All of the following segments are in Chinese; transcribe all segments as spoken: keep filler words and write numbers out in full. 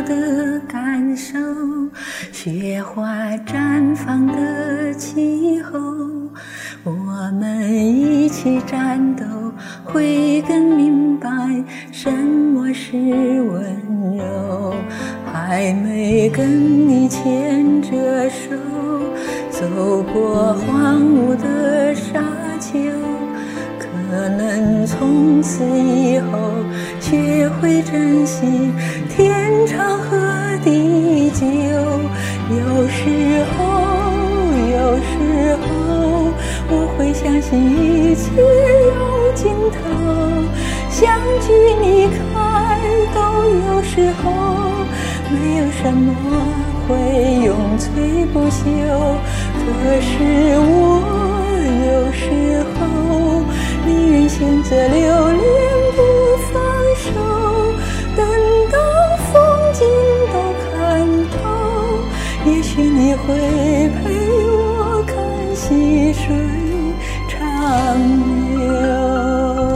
的感受，雪花绽放的气候，我们一起战斗，会更明白什么是温柔。还没跟你牵着手，走过荒芜的沙丘，可能从此以后学会珍惜天长和地久。有时候，有时候我会相信一切有尽头，相聚离开都有时候，没有什么会永垂不朽。可是我有时候宁愿选择留恋不放手，等到风景都看透，也许你会陪我看细水长流。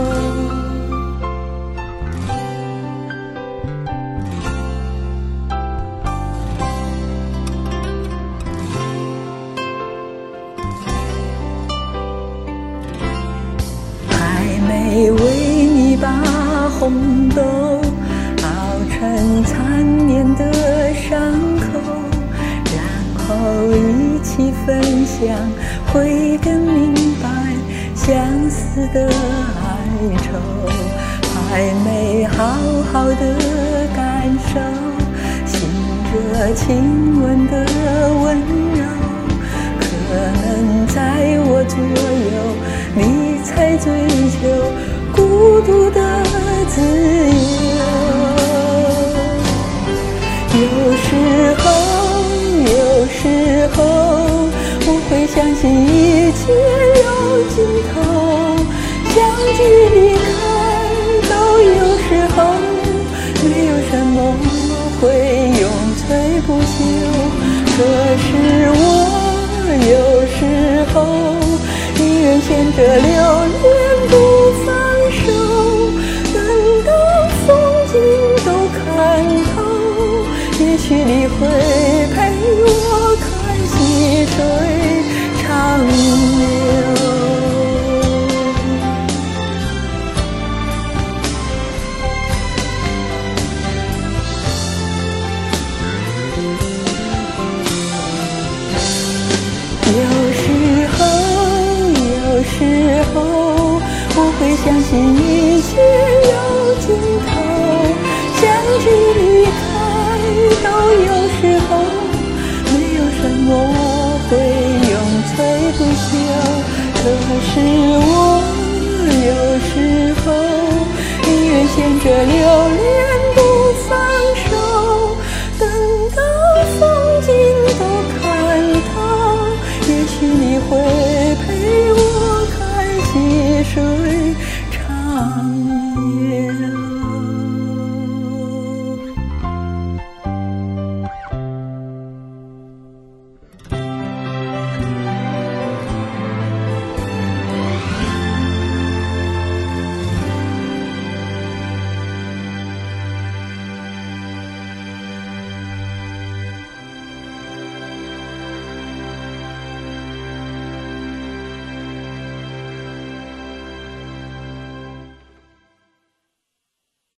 没为你把红豆熬成缠绵的伤口，然后一起分享，会更明白相思的哀愁。还没好好的感受醒着亲吻的温柔，可能在我左右你才追求孤独的自由。有时候，有时候我会相信一切有尽头，相聚离开都有时候，没有什么会永垂不朽。可是我有时候宁愿选择留恋不放手，等到风景都看透，也许你会陪我看细水长流。有时候，有时候我会相信一切